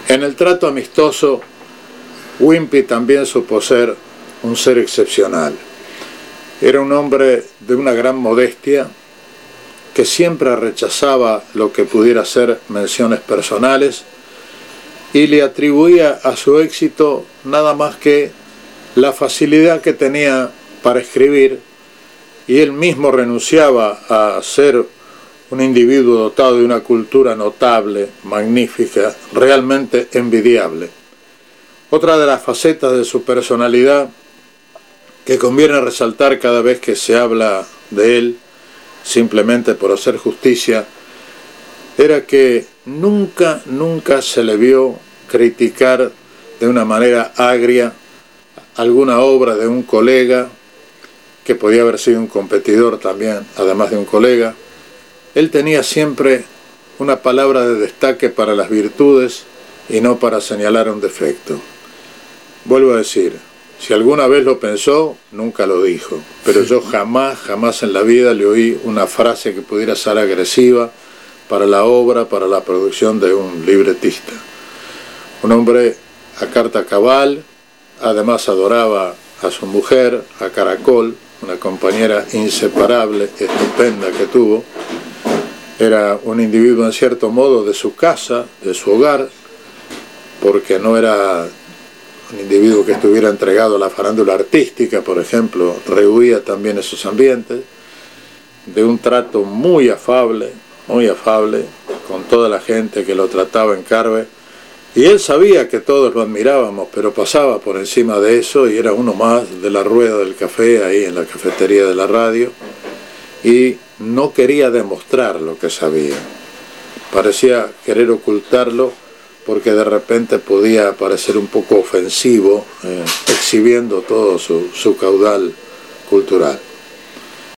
En el trato amistoso, Wimpy también supo ser un ser excepcional. Era un hombre de una gran modestia que siempre rechazaba lo que pudiera ser menciones personales y le atribuía a su éxito nada más que la facilidad que tenía para escribir, y él mismo renunciaba a ser un individuo dotado de una cultura notable, magnífica, realmente envidiable. Otra de las facetas de su personalidad que conviene resaltar cada vez que se habla de él, simplemente por hacer justicia, era que nunca se le vio criticar de una manera agria alguna obra de un colega, que podía haber sido un competidor también, además de un colega. Él tenía siempre una palabra de destaque para las virtudes y no para señalar un defecto. Vuelvo a decir, si alguna vez lo pensó, nunca lo dijo, pero yo jamás en la vida le oí una frase que pudiera ser agresiva para la obra, para la producción de un libretista. Un hombre a carta cabal, además adoraba a su mujer, a Caracol, una compañera inseparable, estupenda que tuvo. Era un individuo en cierto modo de su casa, de su hogar, porque no era un individuo que estuviera entregado a la farándula artística, por ejemplo, rehuía también esos ambientes, de un trato muy afable, con toda la gente que lo trataba en Carve, y él sabía que todos lo admirábamos, pero pasaba por encima de eso y era uno más de la rueda del café ahí en la cafetería de la radio, y no quería demostrar lo que sabía. Parecía querer ocultarlo porque de repente podía parecer un poco ofensivo, exhibiendo todo su caudal cultural.